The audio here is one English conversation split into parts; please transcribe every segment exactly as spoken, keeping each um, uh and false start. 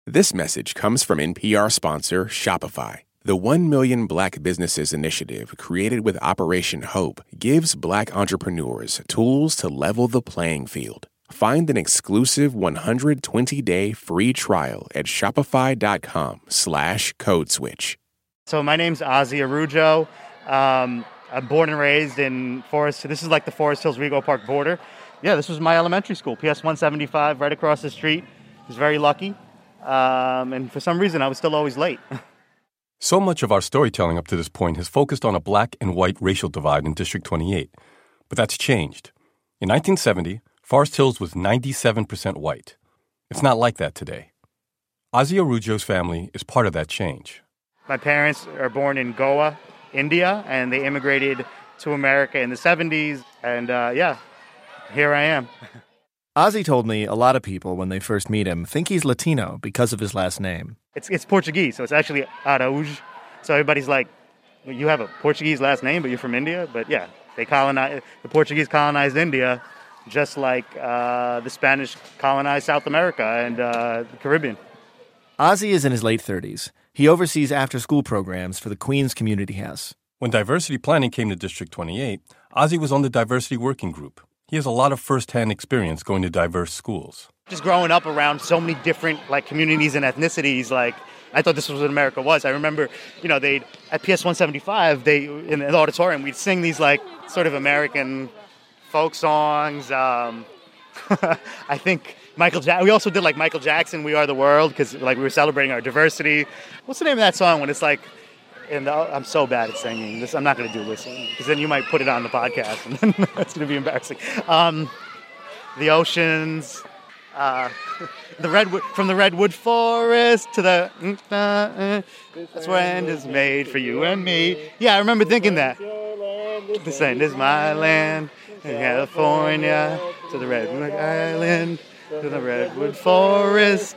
This message comes from N P R sponsor Shopify. The one million Black Businesses Initiative, created with Operation Hope, gives Black entrepreneurs tools to level the playing field. Find an exclusive one hundred twenty day free trial at shopify.com slash code switch. So my name's Ozzy Arujo. Um, I'm born and raised in Forest. This is like the Forest Hills-Rego Park border. Yeah, this was my elementary school, P S one seventy-five, right across the street. I was very lucky. Um, and for some reason, I was still always late. So much of our storytelling up to this point has focused on a black and white racial divide in District twenty-eight. But that's changed. In nineteen seventy, Forest Hills was ninety-seven percent white. It's not like that today. Ozzy Arujo's family is part of that change. My parents are born in Goa, India, and they immigrated to America in the seventies. And uh, yeah, here I am. Ozzy told me a lot of people, when they first meet him, think he's Latino because of his last name. It's it's Portuguese, so it's actually Araújo. So everybody's like, you have a Portuguese last name, but you're from India? But yeah, they colonized, the Portuguese colonized India, just like uh, the Spanish colonized South America and uh, the Caribbean. Ozzy is in his late thirties. He oversees after-school programs for the Queens Community House. When diversity planning came to District twenty-eight, Ozzy was on the diversity working group. He has a lot of first-hand experience going to diverse schools. Just growing up around so many different like communities and ethnicities, like I thought this was what America was. I remember, you know, they at P S one seventy-five, they in the auditorium, we'd sing these like sort of American folk songs. Um, I think Michael Jackson. We also did like Michael Jackson, "We Are the World," because like we were celebrating our diversity. What's the name of that song when it's like? And I'm so bad at singing. This I'm not going to do listening because then you might put it on the podcast and then it's going to be embarrassing. Um, the oceans, uh, the redwood from the redwood forest to the uh, uh, this land is made for you and me. Yeah, I remember thinking that. This land is my land, in California to the redwood island to the redwood forest.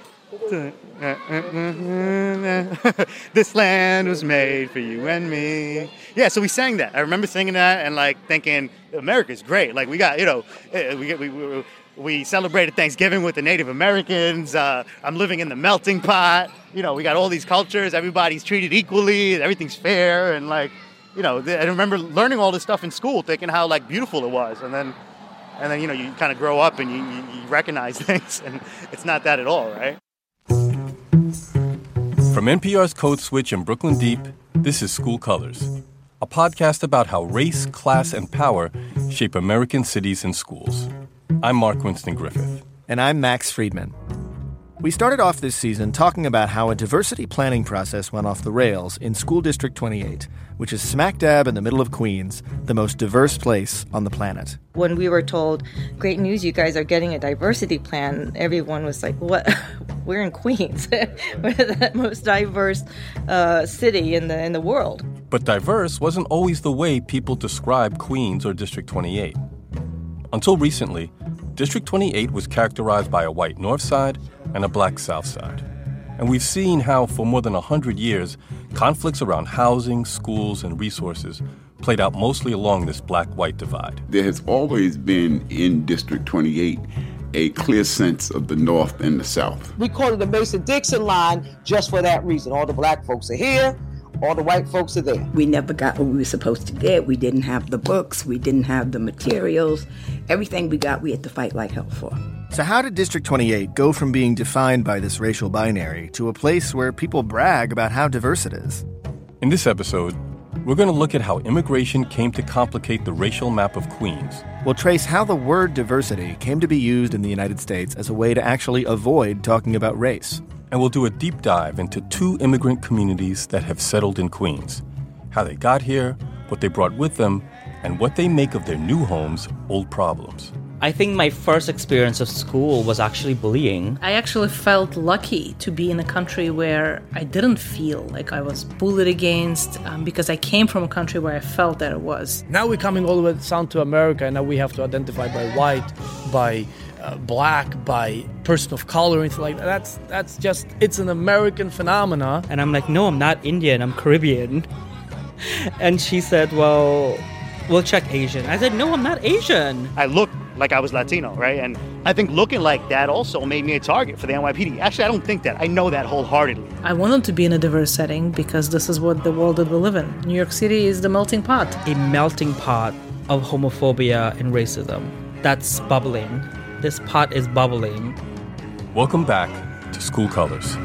This land was made for you and me. Yeah, so we sang that. I remember singing that and like thinking, America's great. Like we got, you know, we we we, we celebrated Thanksgiving with the Native Americans. Uh, I'm living in the melting pot. You know, we got all these cultures. Everybody's treated equally. Everything's fair. And like, you know, I remember learning all this stuff in school, thinking how like beautiful it was. And then, and then you know, you kind of grow up and you, you, you recognize things, and it's not that at all, right? From N P R's Code Switch in Brooklyn Deep, this is School Colors, a podcast about how race, class, and power shape American cities and schools. I'm Mark Winston Griffith. And I'm Max Friedman. We started off this season talking about how a diversity planning process went off the rails in School District twenty-eight, which is smack dab in the middle of Queens, the most diverse place on the planet. When we were told, great news, you guys are getting a diversity plan, everyone was like, what? We're in Queens. We're the most diverse uh, city in the in the world. But diverse wasn't always the way people describe Queens or District twenty-eight. Until recently, District twenty-eight was characterized by a white north side and a black south side. And we've seen how, for more than one hundred years, conflicts around housing, schools, and resources played out mostly along this black-white divide. There has always been in District twenty-eight a clear sense of the North and the South. We call it the Mason-Dixon line just for that reason. All the black folks are here, all the white folks are there. We never got what we were supposed to get. We didn't have the books. We didn't have the materials. Everything we got, we had to fight like hell for. So how did District twenty-eight go from being defined by this racial binary to a place where people brag about how diverse it is? In this episode, we're going to look at how immigration came to complicate the racial map of Queens. We'll trace how the word diversity came to be used in the United States as a way to actually avoid talking about race. And we'll do a deep dive into two immigrant communities that have settled in Queens, how they got here, what they brought with them, and what they make of their new homes' old problems. I think my first experience of school was actually bullying. I actually felt lucky to be in a country where I didn't feel like I was bullied against um, because I came from a country where I felt that it was. Now we're coming all the way down to America, and now we have to identify by white, by uh, black, by person of color, and like that. That's, that's just, it's an American phenomena. And I'm like, no, I'm not Indian, I'm Caribbean. And she said, well, we'll check Asian. I said, no, I'm not Asian. I look like I was Latino, right? And I think looking like that also made me a target for the N Y P D. Actually, I don't think that. I know that wholeheartedly. I wanted to be in a diverse setting because this is what the world that we live in. New York City is the melting pot. A melting pot of homophobia and racism. That's bubbling. This pot is bubbling. Welcome back to School Colors.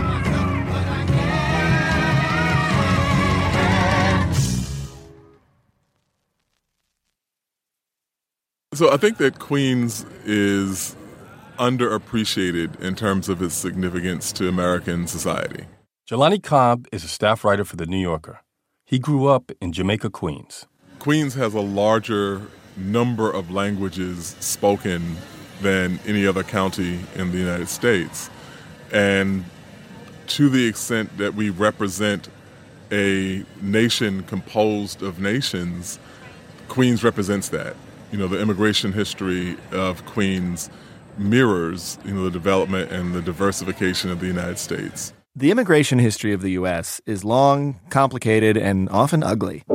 So I think that Queens is underappreciated in terms of its significance to American society. Jelani Cobb is a staff writer for The New Yorker. He grew up in Jamaica, Queens. Queens has a larger number of languages spoken than any other county in the United States. And to the extent that we represent a nation composed of nations, Queens represents that. You know, the immigration history of Queens mirrors, you know, the development and the diversification of the United States. The immigration history of the U S is long, complicated, and often ugly.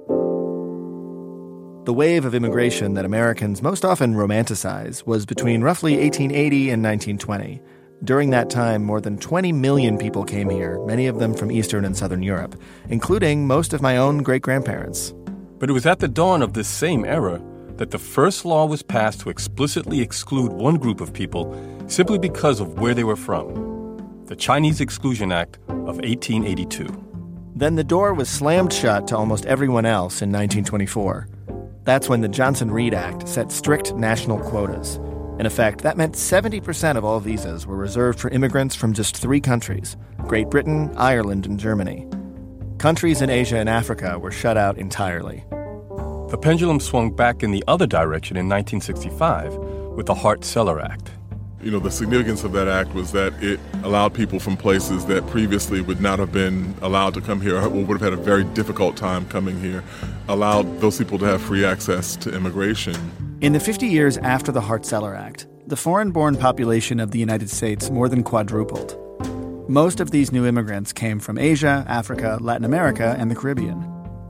The wave of immigration that Americans most often romanticize was between roughly eighteen eighty and nineteen twenty. During that time, more than twenty million people came here, many of them from Eastern and Southern Europe, including most of my own great-grandparents. But it was at the dawn of this same era that the first law was passed to explicitly exclude one group of people simply because of where they were from, the Chinese Exclusion Act of eighteen eighty-two. Then the door was slammed shut to almost everyone else in nineteen twenty-four. That's when the Johnson-Reed Act set strict national quotas. In effect, that meant seventy percent of all visas were reserved for immigrants from just three countries, Great Britain, Ireland, and Germany. Countries in Asia and Africa were shut out entirely. The pendulum swung back in the other direction in nineteen sixty-five with the Hart-Celler Act. You know, the significance of that act was that it allowed people from places that previously would not have been allowed to come here or would have had a very difficult time coming here, allowed those people to have free access to immigration. In the fifty years after the Hart-Celler Act, the foreign-born population of the United States more than quadrupled. Most of these new immigrants came from Asia, Africa, Latin America, and the Caribbean.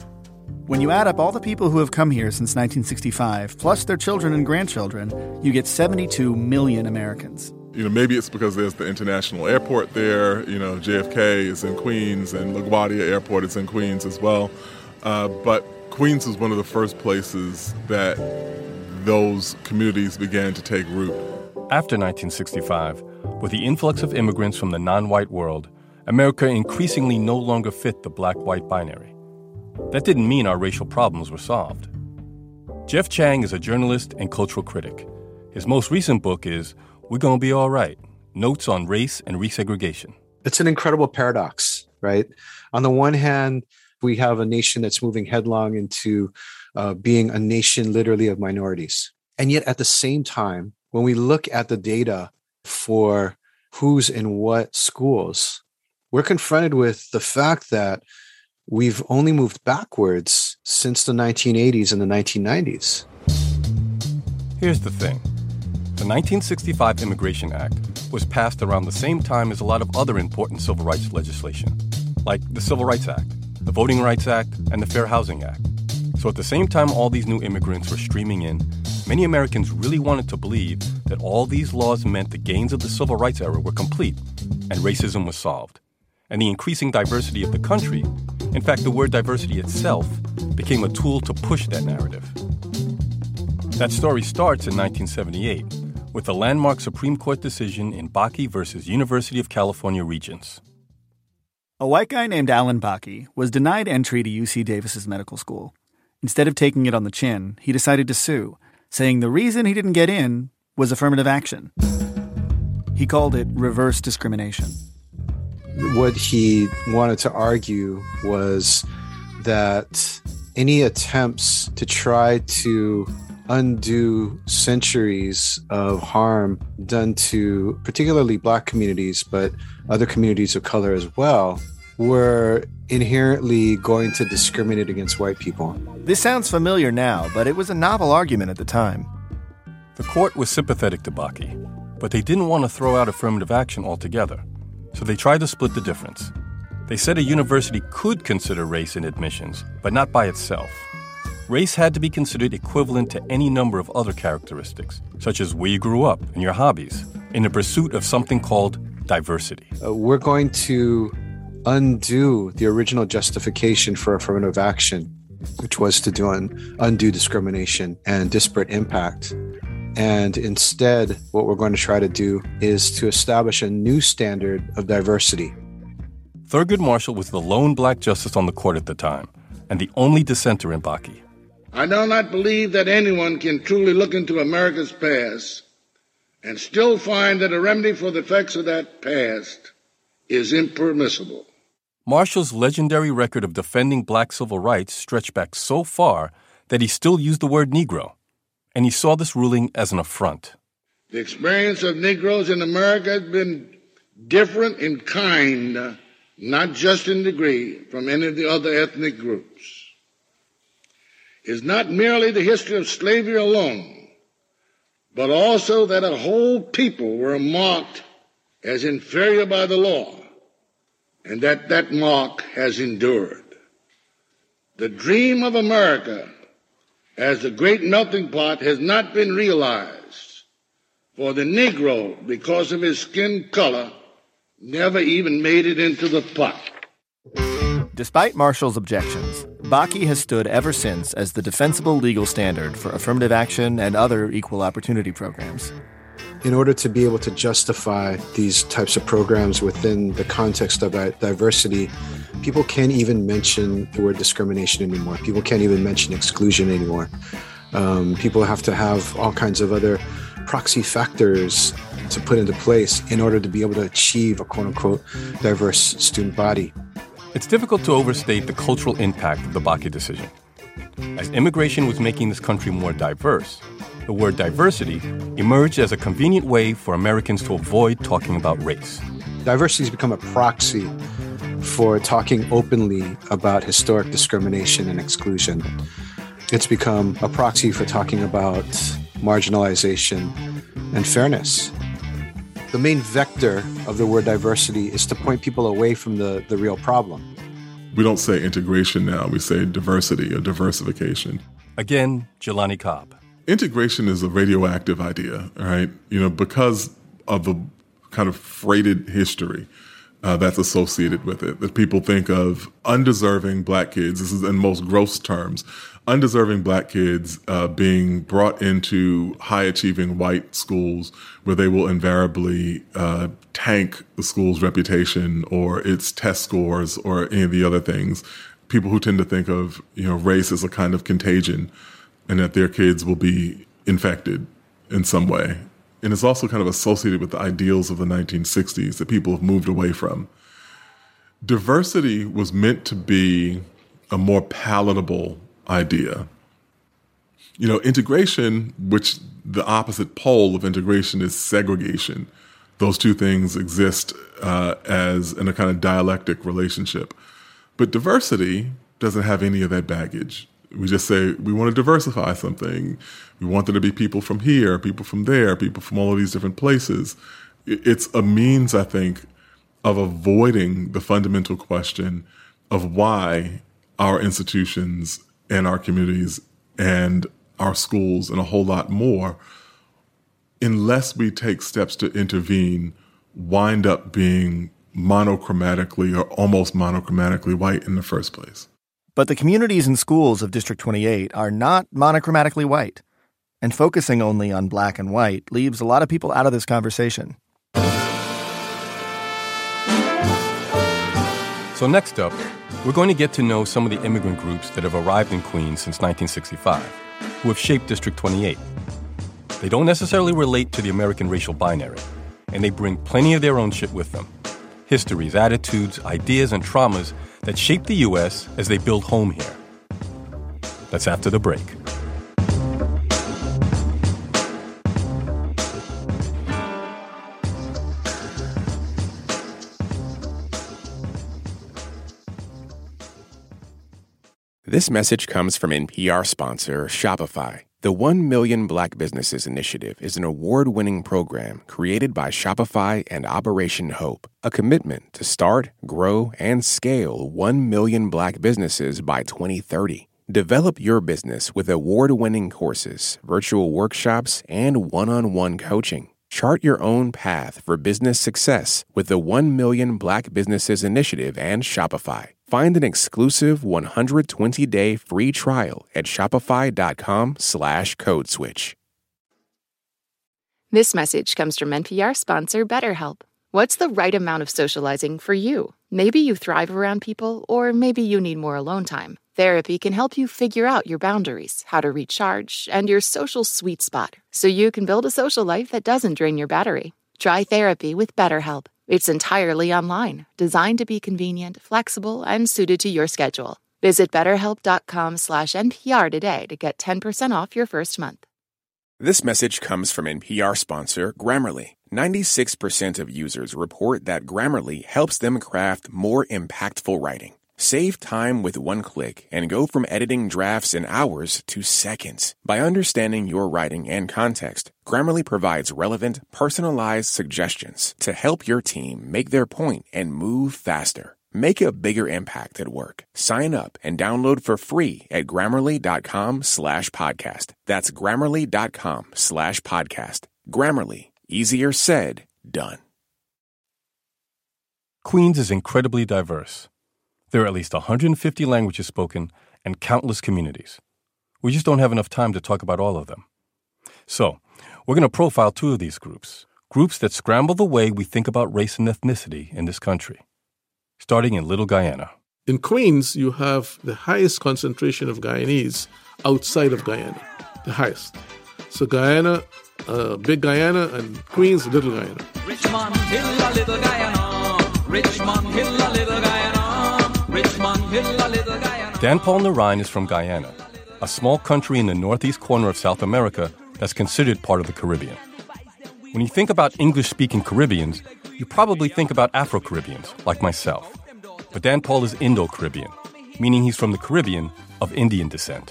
When you add up all the people who have come here since nineteen sixty-five, plus their children and grandchildren, you get seventy-two million Americans. You know, maybe it's because there's the international airport there. You know, J F K is in Queens, and LaGuardia Airport is in Queens as well. Uh, but Queens was one of the first places that those communities began to take root. After nineteen sixty-five, with the influx of immigrants from the non-white world, America increasingly no longer fit the black-white binary. That didn't mean our racial problems were solved. Jeff Chang is a journalist and cultural critic. His most recent book is We're Gonna Be All Right, Notes on Race and Resegregation. It's an incredible paradox, right? On the one hand, we have a nation that's moving headlong into uh, being a nation literally of minorities. And yet at the same time, when we look at the data for who's in what schools, we're confronted with the fact that we've only moved backwards since the nineteen eighties and the nineteen nineties. Here's the thing. The nineteen sixty-five Immigration Act was passed around the same time as a lot of other important civil rights legislation, like the Civil Rights Act, the Voting Rights Act, and the Fair Housing Act. So at the same time all these new immigrants were streaming in, many Americans really wanted to believe that all these laws meant the gains of the civil rights era were complete and racism was solved. And the increasing diversity of the country, in fact, the word diversity itself, became a tool to push that narrative. That story starts in nineteen seventy-eight with the landmark Supreme Court decision in Bakke versus University of California Regents. A white guy named Alan Bakke was denied entry to U C Davis's medical school. Instead of taking it on the chin, he decided to sue, saying the reason he didn't get in was affirmative action. He called it reverse discrimination. What he wanted to argue was that any attempts to try to undo centuries of harm done to particularly Black communities, but other communities of color as well, were inherently going to discriminate against white people. This sounds familiar now, but it was a novel argument at the time. The court was sympathetic to Bakke, but they didn't want to throw out affirmative action altogether. So they tried to split the difference. They said a university could consider race in admissions, but not by itself. race had to be considered equivalent to any number of other characteristics, such as where you grew up and your hobbies, in the pursuit of something called diversity. Uh, we're going to undo the original justification for affirmative action, which was to do un- undo discrimination and disparate impact. And instead, what we're going to try to do is to establish a new standard of diversity. Thurgood Marshall was the lone black justice on the court at the time, and the only dissenter in Bakke. I do not believe that anyone can truly look into America's past and still find that a remedy for the effects of that past is impermissible. Marshall's legendary record of defending black civil rights stretched back so far that he still used the word Negro, and he saw this ruling as an affront. The experience of Negroes in America has been different in kind, not just in degree, from any of the other ethnic groups. It's not merely the history of slavery alone, but also that a whole people were marked as inferior by the law, and that that mark has endured. The dream of America as the great melting pot has not been realized, for the Negro, because of his skin color, never even made it into the pot. Despite Marshall's objections, Bakke has stood ever since as the defensible legal standard for affirmative action and other equal opportunity programs. In order to be able to justify these types of programs within the context of diversity, people can't even mention the word discrimination anymore. People can't even mention exclusion anymore. Um, people have to have all kinds of other proxy factors to put into place in order to be able to achieve a quote-unquote diverse student body. It's difficult to overstate the cultural impact of the Bakke decision. As immigration was making this country more diverse, the word diversity emerged as a convenient way for Americans to avoid talking about race. Diversity has become a proxy for talking openly about historic discrimination and exclusion. It's become a proxy for talking about marginalization and fairness. The main vector of the word diversity is to point people away from the, the real problem. We don't say integration now, we say diversity or diversification. Again, Jelani Cobb. Integration is a radioactive idea, all right? You know, because of the kind of freighted history uh, that's associated with it, that people think of undeserving black kids, this is in most gross terms, undeserving black kids uh, being brought into high-achieving white schools where they will invariably uh, tank the school's reputation or its test scores or any of the other things. People who tend to think of, you know, race as a kind of contagion and that their kids will be infected in some way. And it's also kind of associated with the ideals of the nineteen sixties that people have moved away from. Diversity was meant to be a more palatable idea. You know, integration, which the opposite pole of integration is segregation. Those two things exist uh, as in a kind of dialectic relationship. But diversity doesn't have any of that baggage. We just say, we want to diversify something. We want there to be people from here, people from there, people from all of these different places. It's a means, I think, of avoiding the fundamental question of why our institutions and our communities and our schools and a whole lot more, unless we take steps to intervene, wind up being monochromatically or almost monochromatically white in the first place. But the communities and schools of District twenty-eight are not monochromatically white, and focusing only on black and white leaves a lot of people out of this conversation. So next up, we're going to get to know some of the immigrant groups that have arrived in Queens since nineteen sixty-five, who have shaped District twenty-eight. They don't necessarily relate to the American racial binary, and they bring plenty of their own shit with them. Histories, attitudes, ideas, and traumas that shape the U S as they build home here. That's after the break. This message comes from N P R sponsor Shopify. The one million Black Businesses Initiative is an award-winning program created by Shopify and Operation Hope, a commitment to start, grow, and scale one million Black businesses by twenty thirty. Develop your business with award-winning courses, virtual workshops, and one-on-one coaching. Chart your own path for business success with the one million Black Businesses Initiative and Shopify. Find an exclusive one hundred twenty day free trial at shopify.com slash code switch. This message comes from N P R sponsor BetterHelp. What's the right amount of socializing for you? Maybe you thrive around people, or maybe you need more alone time. Therapy can help you figure out your boundaries, how to recharge, and your social sweet spot, so you can build a social life that doesn't drain your battery. Try therapy with BetterHelp. It's entirely online, designed to be convenient, flexible, and suited to your schedule. Visit betterhelp.com slash NPR today to get ten percent off your first month. This message comes from N P R sponsor Grammarly. ninety-six percent of users report that Grammarly helps them craft more impactful writing. Save time with one click and go from editing drafts in hours to seconds. By understanding your writing and context, Grammarly provides relevant, personalized suggestions to help your team make their point and move faster. Make a bigger impact at work. Sign up and download for free at grammarly.com slash podcast. That's grammarly.com slash podcast. Grammarly. Easier said, done. Queens is incredibly diverse. There are at least one hundred fifty languages spoken and countless communities. We just don't have enough time to talk about all of them. So, we're going to profile two of these groups, groups that scramble the way we think about race and ethnicity in this country. Starting in Little Guyana. In Queens, you have the highest concentration of Guyanese outside of Guyana, the highest. So Guyana, uh, Big Guyana, and Queens, Little Guyana. Richmond Hill, a Little Guyana. Richmond Hill, a Little Guyana. Richmond Hill, a Little Guyana. Dan Paul Narine is from Guyana, a small country in the northeast corner of South America that's considered part of the Caribbean. When you think about English-speaking Caribbeans, you probably think about Afro-Caribbeans, like myself. But Dan Paul is Indo-Caribbean, meaning he's from the Caribbean of Indian descent.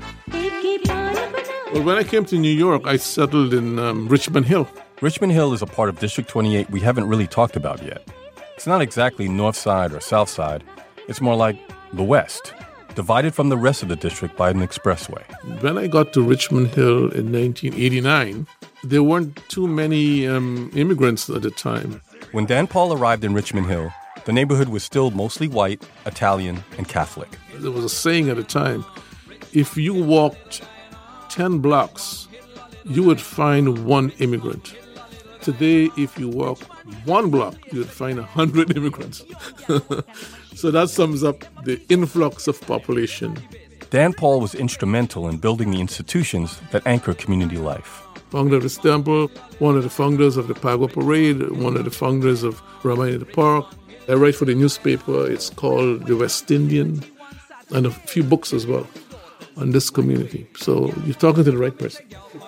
Well, when I came to New York, I settled in um, Richmond Hill. Richmond Hill is a part of District twenty-eight we haven't really talked about yet. It's not exactly North Side or South Side. It's more like the West, divided from the rest of the district by an expressway. When I got to Richmond Hill in nineteen eighty-nine, there weren't too many um, immigrants at the time. When Dan Paul arrived in Richmond Hill, the neighborhood was still mostly white, Italian, and Catholic. There was a saying at the time, if you walked ten blocks, you would find one immigrant. Today, if you walk one block, you would find one hundred immigrants. So that sums up the influx of population. Dan Paul was instrumental in building the institutions that anchor community life. Founder of this temple, one of the founders of the Pago Parade, one of the founders of Ramayana Park. I write for the newspaper. It's called The West Indian, and a few books as well on this community. So you're talking to the right person.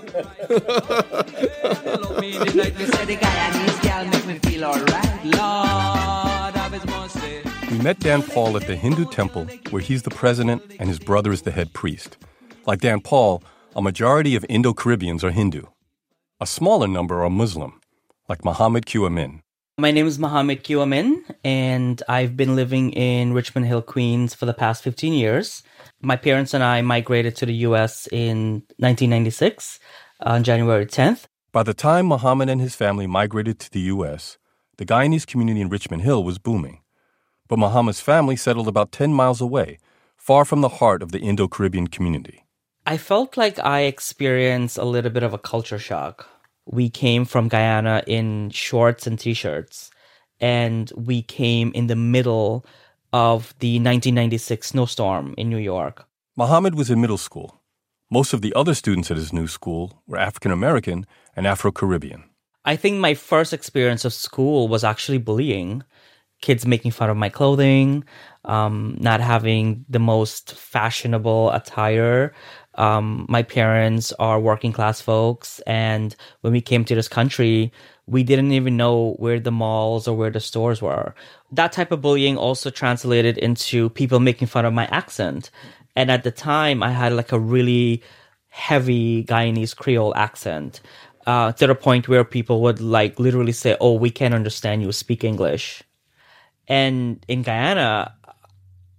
We met Dan Paul at the Hindu temple, where he's the president and his brother is the head priest. Like Dan Paul, a majority of Indo-Caribbeans are Hindu. A smaller number are Muslim, like Muhammad Q. Amin. My name is Muhammad Q. Amin, and I've been living in Richmond Hill, Queens for the past fifteen years. My parents and I migrated to the U S in nineteen ninety-six, on January tenth. By the time Muhammad and his family migrated to the U S, the Guyanese community in Richmond Hill was booming. But Muhammad's family settled about ten miles away, far from the heart of the Indo-Caribbean community. I felt like I experienced a little bit of a culture shock. We came from Guyana in shorts and t-shirts, and we came in the middle of the nineteen ninety-six snowstorm in New York. Muhammad was in middle school. Most of the other students at his new school were African-American and Afro-Caribbean. I think my first experience of school was actually bullying. Kids making fun of my clothing, um, not having the most fashionable attire. Um, my parents are working class folks, and when we came to this country, we didn't even know where the malls or where the stores were. That type of bullying also translated into people making fun of my accent. And at the time, I had like a really heavy Guyanese Creole accent, uh, to the point where people would like literally say, "Oh, we can't understand you, speak English." And in Guyana,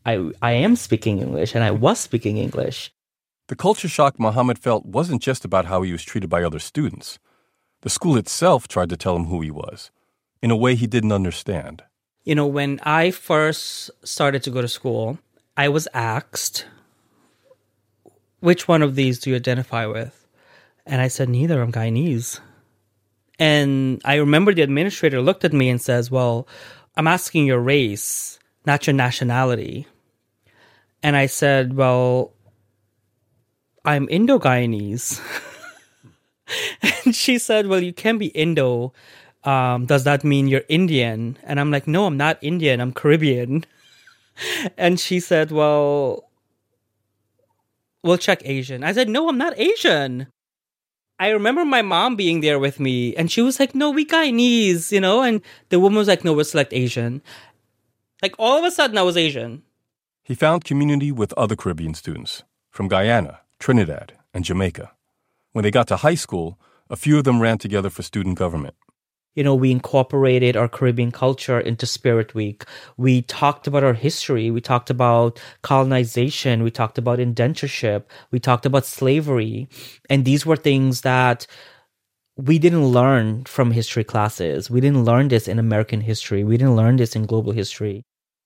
I, I am speaking English, and I was speaking English. The culture shock Muhammad felt wasn't just about how he was treated by other students. The school itself tried to tell him who he was, in a way he didn't understand. You know, when I first started to go to school, I was asked, which one of these do you identify with? And I said, neither, I'm Guyanese. And I remember the administrator looked at me and says, well, I'm asking your race, not your nationality. And I said, well, I'm Indo-Guyanese. And she said, well, you can be Indo. Um, does that mean you're Indian? And I'm like, no, I'm not Indian. I'm Caribbean. And she said, well, we'll check Asian. I said, no, I'm not Asian. I remember my mom being there with me, and she was like, no, we Guyanese, you know? And the woman was like, no, we'll select Asian. Like, all of a sudden, I was Asian. He found community with other Caribbean students from Guyana, Trinidad, and Jamaica. When they got to high school, a few of them ran together for student government. You know, we incorporated our Caribbean culture into Spirit Week. We talked about our history. We talked about colonization. We talked about indentureship. We talked about slavery. And these were things that we didn't learn from history classes. We didn't learn this in American history. We didn't learn this in global history.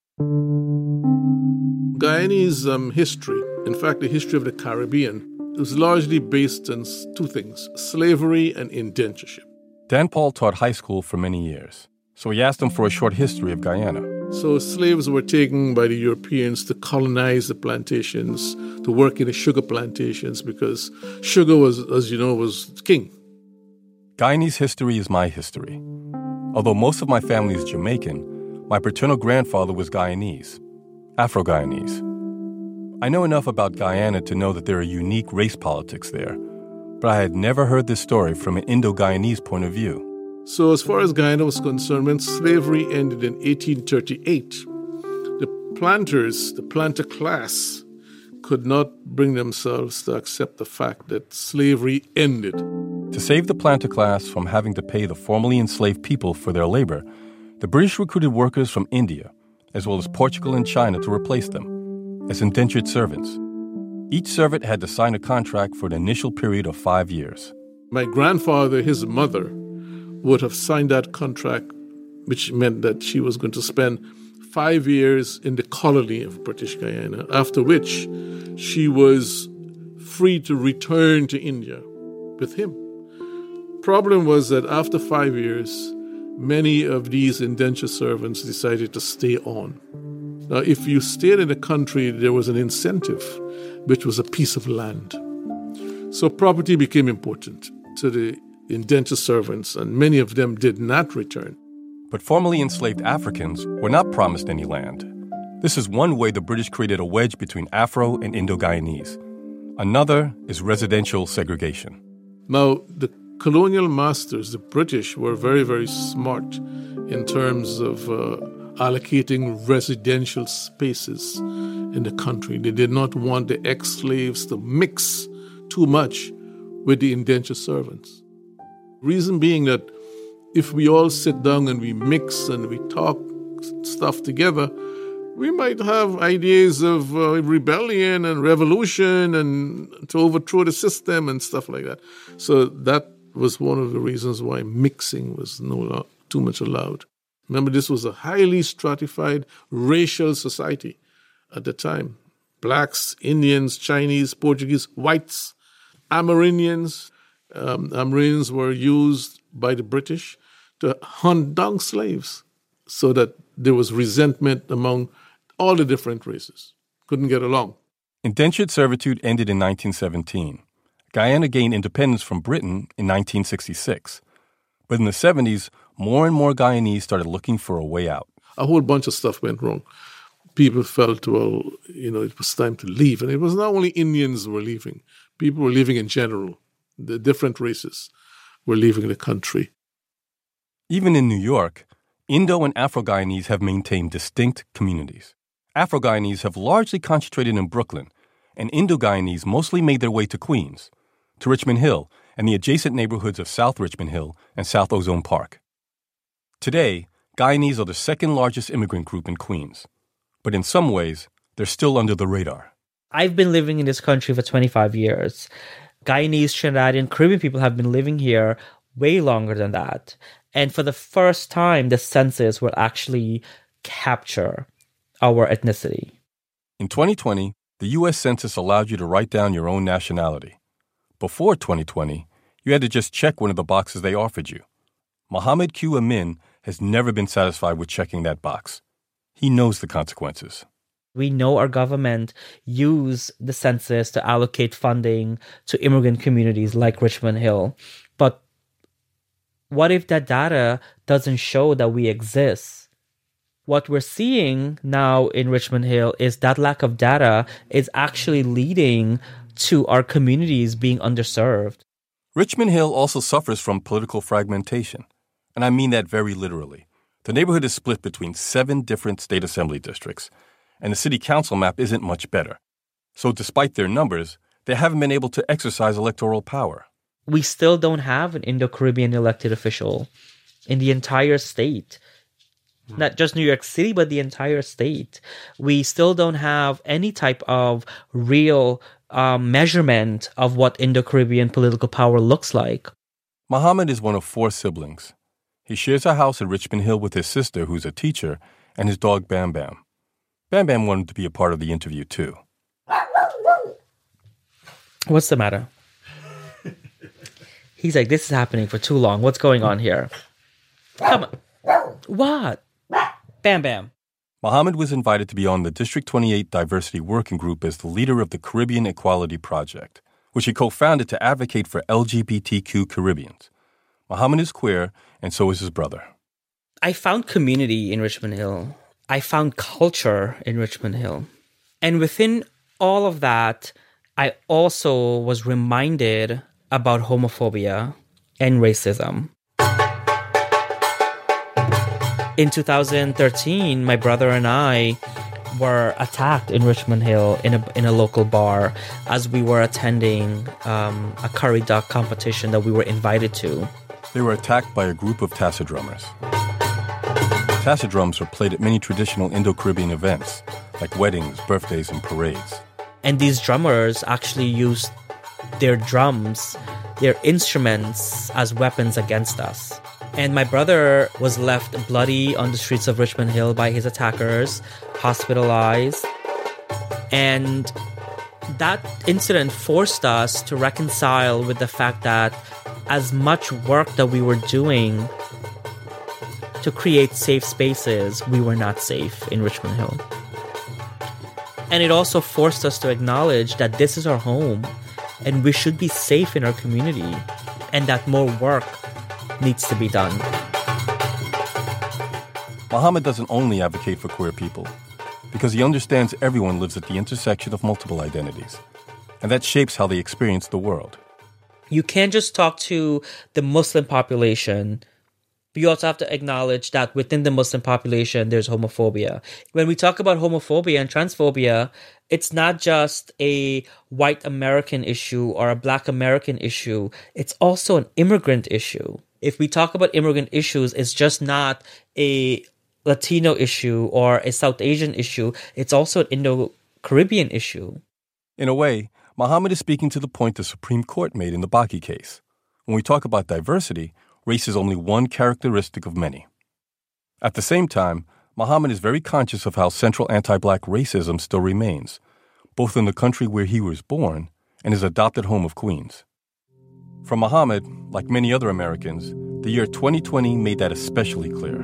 Guyanese um, history, in fact, the history of the Caribbean, was largely based on two things, slavery and indentureship. Dan Paul taught high school for many years, so he asked him for a short history of Guyana. So slaves were taken by the Europeans to colonize the plantations, to work in the sugar plantations, because sugar was, as you know, was king. Guyanese history is my history. Although most of my family is Jamaican, my paternal grandfather was Guyanese, Afro-Guyanese. I know enough about Guyana to know that there are unique race politics there, but I had never heard this story from an Indo-Guyanese point of view. So as far as Guyana was concerned, when slavery ended in eighteen thirty-eight, the planters, the planter class, could not bring themselves to accept the fact that slavery ended. To save the planter class from having to pay the formerly enslaved people for their labor, the British recruited workers from India, as well as Portugal and China, to replace them as indentured servants. Each servant had to sign a contract for an initial period of five years. My grandfather, his mother, would have signed that contract, which meant that she was going to spend five years in the colony of British Guyana, after which she was free to return to India with him. Problem was that after five years, many of these indentured servants decided to stay on. Now, if you stayed in the country, there was an incentive, which was a piece of land. So property became important to the indentured servants, and many of them did not return. But formerly enslaved Africans were not promised any land. This is one way the British created a wedge between Afro and Indo-Guyanese. Another is residential segregation. Now, the colonial masters, the British, were very, very smart in terms of uh, allocating residential spaces in the country. They did not want the ex-slaves to mix too much with the indentured servants. Reason being that if we all sit down and we mix and we talk stuff together, we might have ideas of uh, rebellion and revolution and to overthrow the system and stuff like that. So that was one of the reasons why mixing was no too much allowed. Remember, this was a highly stratified racial society at the time. Blacks, Indians, Chinese, Portuguese, whites, Amerindians. Um, Amerindians were used by the British to hunt down slaves so that there was resentment among all the different races. Couldn't get along. Indentured servitude ended in nineteen seventeen. Guyana gained independence from Britain in nineteen sixty-six. But in the seventies, more and more Guyanese started looking for a way out. A whole bunch of stuff went wrong. People felt, well, you know, it was time to leave. And it was not only Indians who were leaving. People were leaving in general. The different races were leaving the country. Even in New York, Indo and Afro-Guyanese have maintained distinct communities. Afro-Guyanese have largely concentrated in Brooklyn, and Indo-Guyanese mostly made their way to Queens, to Richmond Hill, and the adjacent neighborhoods of South Richmond Hill and South Ozone Park. Today, Guyanese are the second largest immigrant group in Queens. But in some ways, they're still under the radar. I've been living in this country for twenty-five years. Guyanese, Trinidadian, Caribbean people have been living here way longer than that. And for the first time, the census will actually capture our ethnicity. In twenty twenty, the U S Census allowed you to write down your own nationality. Before twenty twenty, you had to just check one of the boxes they offered you. Mohammed Q. Amin has never been satisfied with checking that box. He knows the consequences. We know our government use the census to allocate funding to immigrant communities like Richmond Hill. But what if that data doesn't show that we exist? What we're seeing now in Richmond Hill is that lack of data is actually leading to our communities being underserved. Richmond Hill also suffers from political fragmentation, and I mean that very literally. The neighborhood is split between seven different state assembly districts, and the city council map isn't much better. So despite their numbers, they haven't been able to exercise electoral power. We still don't have an Indo-Caribbean elected official in the entire state. Not just New York City, but the entire state. We still don't have any type of real um, measurement of what Indo-Caribbean political power looks like. Mohammed is one of four siblings. He shares a house in Richmond Hill with his sister, who's a teacher, and his dog Bam Bam. Bam Bam wanted to be a part of the interview, too. What's the matter? He's like, this is happening for too long. What's going on here? Come on. What? Bam Bam. Mohammed was invited to be on the District twenty-eight Diversity Working Group as the leader of the Caribbean Equality Project, which he co-founded to advocate for L G B T Q Caribbeans. Mohammed is queer, and so is his brother. I found community in Richmond Hill. I found culture in Richmond Hill. And within all of that, I also was reminded about homophobia and racism. In two thousand thirteen, my brother and I were attacked in Richmond Hill in a in a local bar as we were attending um, a curry duck competition that we were invited to. They were attacked by a group of tassa drummers. Tassa drums are played at many traditional Indo-Caribbean events, like weddings, birthdays, and parades. And these drummers actually used their drums, their instruments, as weapons against us. And my brother was left bloody on the streets of Richmond Hill by his attackers, hospitalized. And that incident forced us to reconcile with the fact that as much work that we were doing to create safe spaces, we were not safe in Richmond Hill. And it also forced us to acknowledge that this is our home and we should be safe in our community and that more work needs to be done. Mohammed doesn't only advocate for queer people because he understands everyone lives at the intersection of multiple identities, and that shapes how they experience the world. You can't just talk to the Muslim population. You also have to acknowledge that within the Muslim population, there's homophobia. When we talk about homophobia and transphobia, it's not just a white American issue or a black American issue. It's also an immigrant issue. If we talk about immigrant issues, it's just not a Latino issue or a South Asian issue. It's also an Indo-Caribbean issue. In a way, Mohammed is speaking to the point the Supreme Court made in the Bakke case. When we talk about diversity, race is only one characteristic of many. At the same time, Mohammed is very conscious of how central anti-black racism still remains, both in the country where he was born and his adopted home of Queens. For Mohammed, like many other Americans, the year twenty twenty made that especially clear.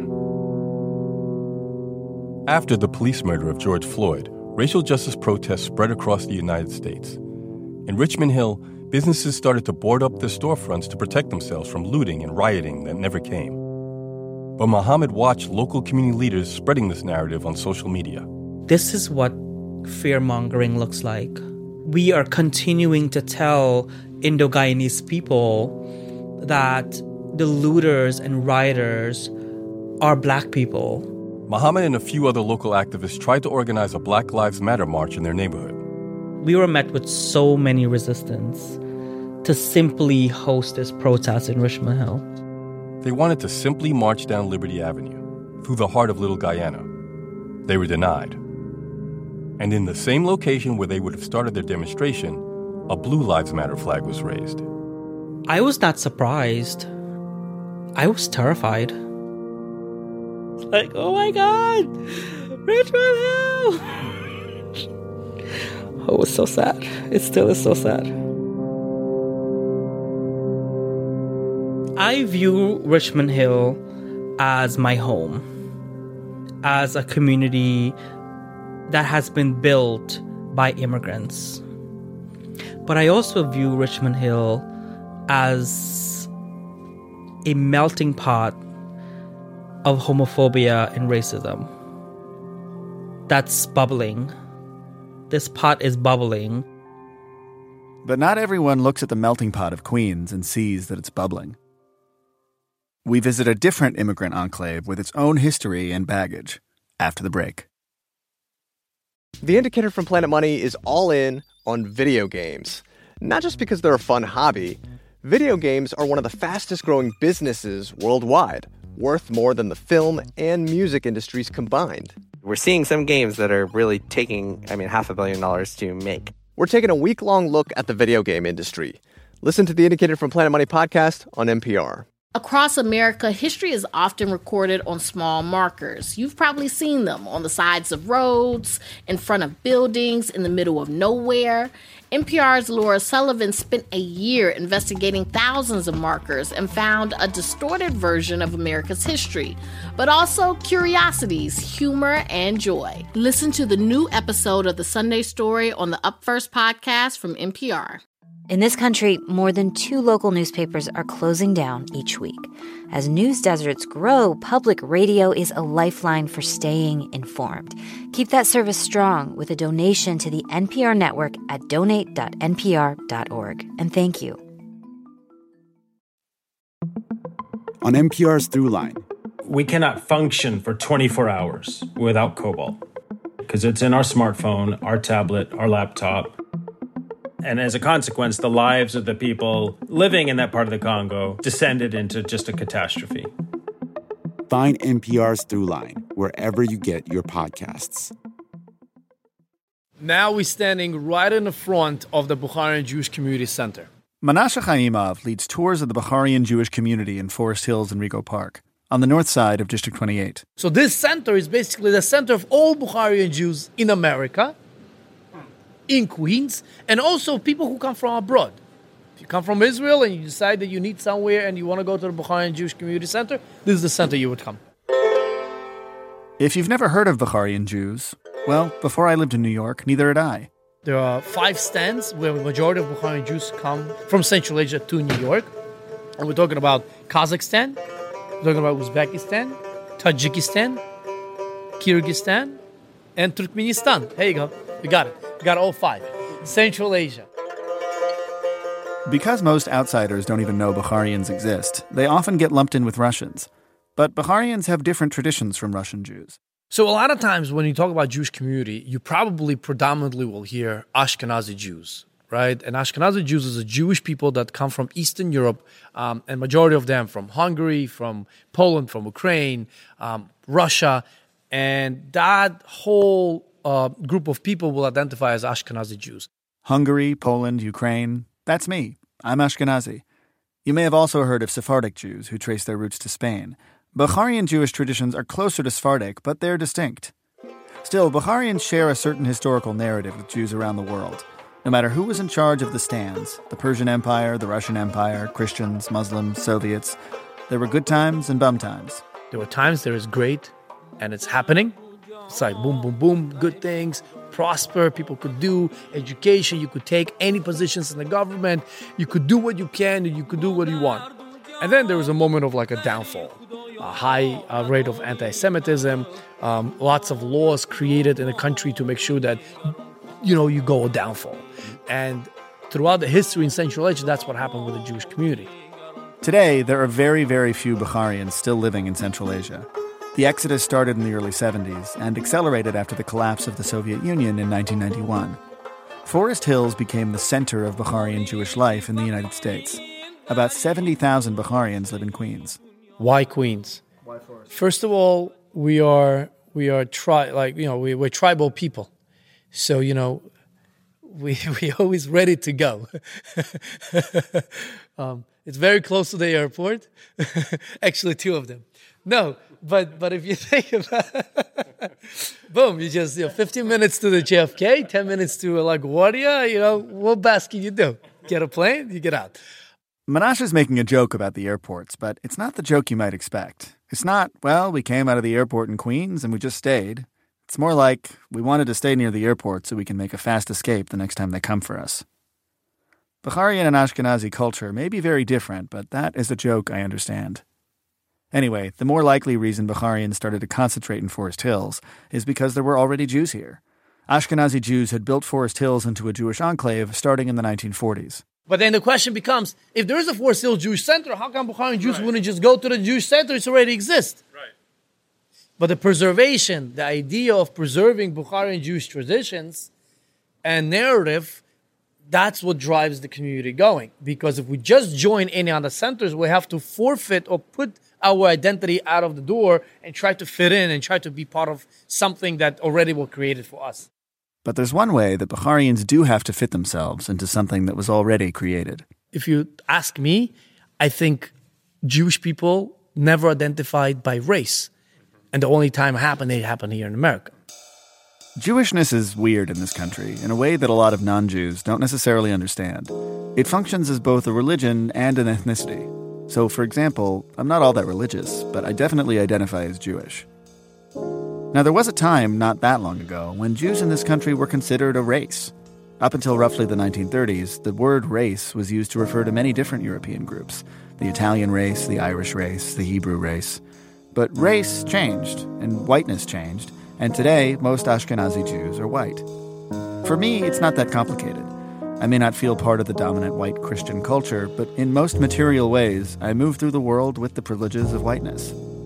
After the police murder of George Floyd, racial justice protests spread across the United States. In Richmond Hill, businesses started to board up their storefronts to protect themselves from looting and rioting that never came. But Mohammed watched local community leaders spreading this narrative on social media. This is what fear-mongering looks like. We are continuing to tell Indo-Guyanese people that the looters and rioters are black people. Mohammed and a few other local activists tried to organize a Black Lives Matter march in their neighborhood. We were met with so many resistance to simply host this protest in Richmond Hill. They wanted to simply march down Liberty Avenue, through the heart of Little Guyana. They were denied. And in the same location where they would have started their demonstration, a Blue Lives Matter flag was raised. I was not surprised. I was terrified. Like, oh my God, Richmond Hill! Oh, it was so sad. It still is so sad. I view Richmond Hill as my home, as a community that has been built by immigrants. But I also view Richmond Hill as a melting pot of homophobia and racism that's bubbling. This pot is bubbling. But not everyone looks at the melting pot of Queens and sees that it's bubbling. We visit a different immigrant enclave with its own history and baggage after the break. The Indicator from Planet Money is all in on video games. Not just because they're a fun hobby. Video games are one of the fastest growing businesses worldwide, worth more than the film and music industries combined. We're seeing some games that are really taking, I mean, half a billion dollars to make. We're taking a week-long look at the video game industry. Listen to the Indicator from Planet Money podcast on N P R. Across America, history is often recorded on small markers. You've probably seen them on the sides of roads, in front of buildings, in the middle of nowhere. N P R's Laura Sullivan spent a year investigating thousands of markers and found a distorted version of America's history, but also curiosities, humor, and joy. Listen to the new episode of The Sunday Story on the Up First podcast from N P R. In this country, more than two local newspapers are closing down each week. As news deserts grow, public radio is a lifeline for staying informed. Keep that service strong with a donation to the N P R network at donate dot n p r dot org. And thank you. On N P R's Throughline, we cannot function for twenty-four hours without Cobalt because it's in our smartphone, our tablet, our laptop. And as a consequence, the lives of the people living in that part of the Congo descended into just a catastrophe. Find N P R's Throughline wherever you get your podcasts. Now we're standing right in the front of the Bukharian Jewish Community Center. Menashe Chaimov leads tours of the Bukharian Jewish community in Forest Hills and Rego Park, on the north side of District twenty-eight. So this center is basically the center of all Bukharian Jews in America, in Queens, and also people who come from abroad. If you come from Israel and you decide that you need somewhere and you want to go to the Bukharian Jewish Community Center, this is the center you would come. If you've never heard of Bukharian Jews, well, before I lived in New York, neither had I. There are five stands where the majority of Bukharian Jews come from Central Asia to New York. And we're talking about Kazakhstan, we're talking about Uzbekistan, Tajikistan, Kyrgyzstan, and Turkmenistan. There you go. You got it. You got all five. Central Asia. Because most outsiders don't even know Bukharians exist, they often get lumped in with Russians. But Bukharians have different traditions from Russian Jews. So a lot of times when you talk about Jewish community, you probably predominantly will hear Ashkenazi Jews, right? And Ashkenazi Jews is a Jewish people that come from Eastern Europe, um, and majority of them from Hungary, from Poland, from Ukraine, um, Russia, and that whole uh, group of people will identify as Ashkenazi Jews. Hungary, Poland, Ukraine, that's me. I'm Ashkenazi. You may have also heard of Sephardic Jews who trace their roots to Spain. Bukharian Jewish traditions are closer to Sephardic, but they're distinct. Still, Bukharians share a certain historical narrative with Jews around the world. No matter who was in charge of the stands, the Persian Empire, the Russian Empire, Christians, Muslims, Soviets, there were good times and bum times. There were times there is great, and it's happening. It's like boom, boom, boom, good things, prosper, people could do education, you could take any positions in the government, you could do what you can, and you could do what you want. And then there was a moment of like a downfall. A high uh, rate of anti-Semitism, um, lots of laws created in the country to make sure that, you know, you go a downfall. And throughout the history in Central Asia, that's what happened with the Jewish community. Today, there are very, very few Bukharians still living in Central Asia. The exodus started in the early seventies and accelerated after the collapse of the Soviet Union in nineteen ninety-one. Forest Hills became the center of Bukharian Jewish life in the United States. About seventy thousand Bukharians live in Queens. Why Queens? Why Forest? First of all, we are we are tri- like you know we, we're tribal people, So, you know, we we always ready to go. um, it's very close to the airport. Actually, two of them. No, but but if you think about it, boom, you just, you know, fifteen minutes to the J F K, ten minutes to LaGuardia, you know, what best can you do? Get a plane, you get out. Menashe is making a joke about the airports, but it's not the joke you might expect. It's not, well, we came out of the airport in Queens and we just stayed. It's more like we wanted to stay near the airport so we can make a fast escape the next time they come for us. Bukharian and Ashkenazi culture may be very different, but that is a joke I understand. Anyway, the more likely reason Bukharians started to concentrate in Forest Hills is because there were already Jews here. Ashkenazi Jews had built Forest Hills into a Jewish enclave starting in the nineteen forties. But then the question becomes, if there is a Forest Hills Jewish center, how come Bukharian Jews right. wouldn't just go to the Jewish center? It already exists. Right. But the preservation, the idea of preserving Bukharian Jewish traditions and narrative, that's what drives the community going. Because if we just join any other centers, we have to forfeit or put our identity out of the door and try to fit in and try to be part of something that already was created for us. But there's one way that Bukharians do have to fit themselves into something that was already created. If you ask me, I think Jewish people never identified by race. And the only time it happened, it happened here in America. Jewishness is weird in this country in a way that a lot of non-Jews don't necessarily understand. It functions as both a religion and an ethnicity. So, for example, I'm not all that religious, but I definitely identify as Jewish. Now, there was a time not that long ago when Jews in this country were considered a race. Up until roughly the nineteen thirties, the word race was used to refer to many different European groups. The Italian race, the Irish race, the Hebrew race. But race changed, and whiteness changed, and today most Ashkenazi Jews are white. For me, it's not that complicated. I may not feel part of the dominant white Christian culture, but in most material ways, I move through the world with the privileges of whiteness.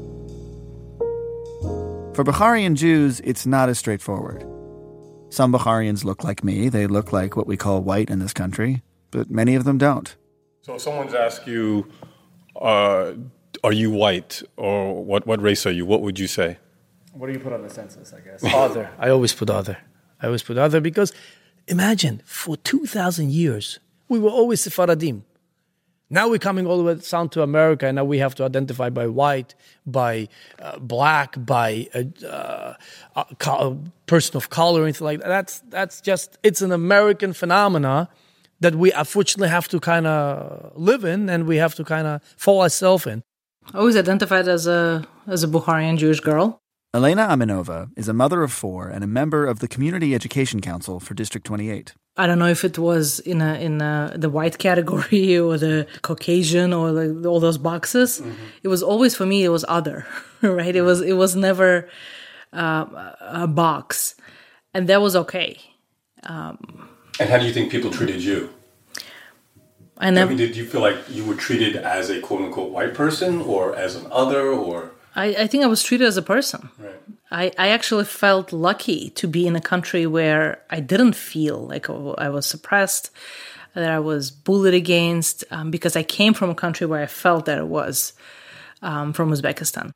For Bukharian Jews, it's not as straightforward. Some Bukharians look like me. They look like what we call white in this country, but many of them don't. So if someone's asked you, uh, are you white, or what, what race are you, what would you say? What do you put on the census, I guess? Other. I always put other. I always put other because imagine, for two thousand years, we were always Sephardim. Now we're coming all the way down to America, and now we have to identify by white, by uh, black, by a, uh, a, a person of color, anything like that. That's, that's just, it's an American phenomena that we unfortunately have to kind of live in, and we have to kind of fall ourselves in. I always identified as a as a Bukharian Jewish girl. Elena Aminova is a mother of four and a member of the Community Education Council for District twenty-eight. I don't know if it was in a, in a, the white category or the Caucasian or like all those boxes. Mm-hmm. It was always, for me, it was other, right? It was it was never uh, a box. And that was okay. Um, and how do you think people treated you? I never. I mean, did you feel like you were treated as a quote-unquote white person or as an other, or... I, I think I was treated as a person. Right. I, I actually felt lucky to be in a country where I didn't feel like I was suppressed, that I was bullied against, um, because I came from a country where I felt that it was, um, from Uzbekistan.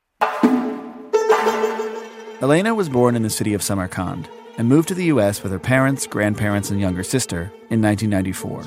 Elena was born in the city of Samarkand and moved to the U S with her parents, grandparents, and younger sister in nineteen ninety-four.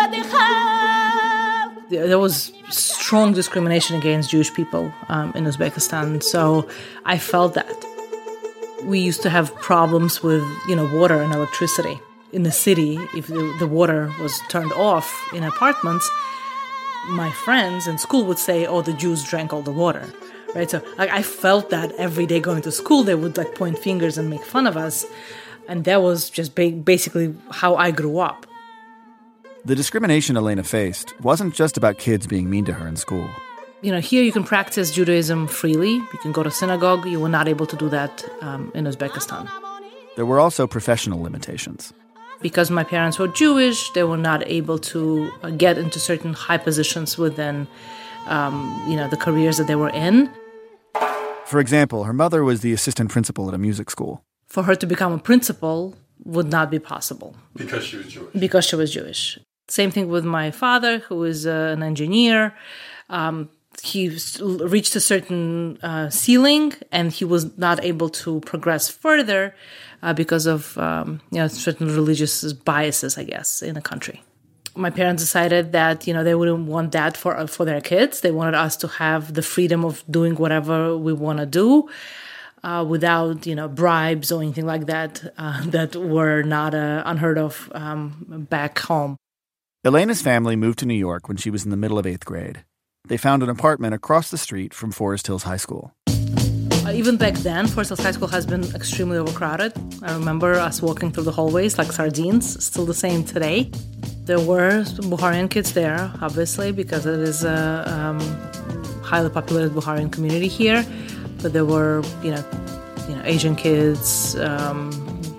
There was strong discrimination against Jewish people um, in Uzbekistan, so I felt that. We used to have problems with, you know, water and electricity. In the city, if the, the water was turned off in apartments, my friends in school would say, oh, the Jews drank all the water, right? So like, I felt that every day going to school, they would like point fingers and make fun of us. And that was just ba- basically how I grew up. The discrimination Elena faced wasn't just about kids being mean to her in school. You know, here you can practice Judaism freely. You can go to synagogue. You were not able to do that um, in Uzbekistan. There were also professional limitations. Because my parents were Jewish, they were not able to uh, get into certain high positions within, um, you know, the careers that they were in. For example, her mother was the assistant principal at a music school. For her to become a principal would not be possible. Because she was Jewish. Because she was Jewish. Same thing with my father, who is uh, an engineer. Um, he reached a certain uh, ceiling, and he was not able to progress further uh, because of um, you know certain religious biases, I guess, in the country. My parents decided that you know they wouldn't want that for for their kids. They wanted us to have the freedom of doing whatever we want to do uh, without you know bribes or anything like that uh, that were not uh, unheard of um, back home. Elena's family moved to New York when she was in the middle of eighth grade. They found an apartment across the street from Forest Hills High School. Uh, even back then, Forest Hills High School has been extremely overcrowded. I remember us walking through the hallways like sardines, still the same today. There were Bukharian kids there, obviously, because it is a um, highly populated Bukharian community here. But there were, you know, you know, Asian kids, um,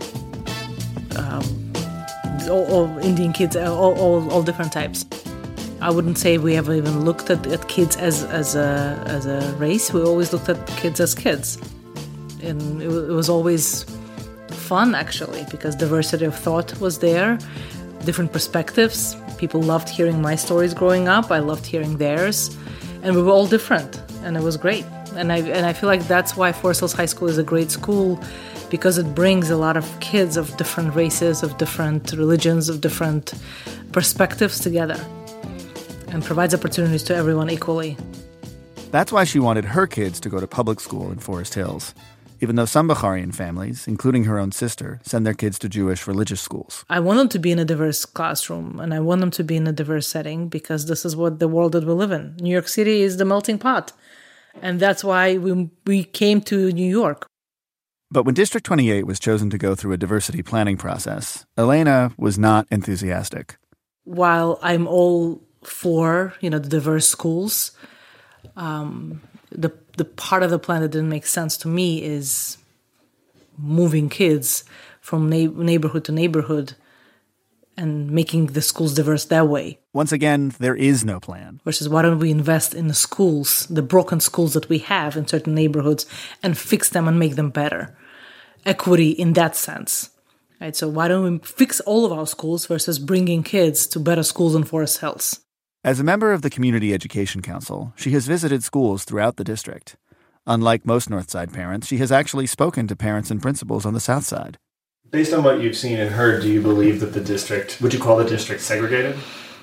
um, all, all Indian kids, all, all, all different types. I wouldn't say we ever even looked at, at kids as as a as a race. We always looked at kids as kids, and it, it was always fun actually because diversity of thought was there, different perspectives. People loved hearing my stories growing up. I loved hearing theirs, and we were all different, and it was great. And I and I feel like that's why Forest Hills High School is a great school, because it brings a lot of kids of different races, of different religions, of different perspectives together, and provides opportunities to everyone equally. That's why she wanted her kids to go to public school in Forest Hills, even though some Bukharian families, including her own sister, send their kids to Jewish religious schools. I want them to be in a diverse classroom, and I want them to be in a diverse setting, because this is what the world that we live in. New York City is the melting pot, and that's why we we came to New York. But when District twenty-eight was chosen to go through a diversity planning process, Elena was not enthusiastic. While I'm all for, you know, the diverse schools, um, the the part of the plan that didn't make sense to me is moving kids from na- neighborhood to neighborhood and making the schools diverse that way. Once again, there is no plan. Versus why don't we invest in the schools, the broken schools that we have in certain neighborhoods, and fix them and make them better? Equity in that sense. Right, so why don't we fix all of our schools versus bringing kids to better schools in Forest Hills? As a member of the Community Education Council, she has visited schools throughout the district. Unlike most Northside parents, she has actually spoken to parents and principals on the South Side. Based on what you've seen and heard, do you believe that the district, would you call the district segregated?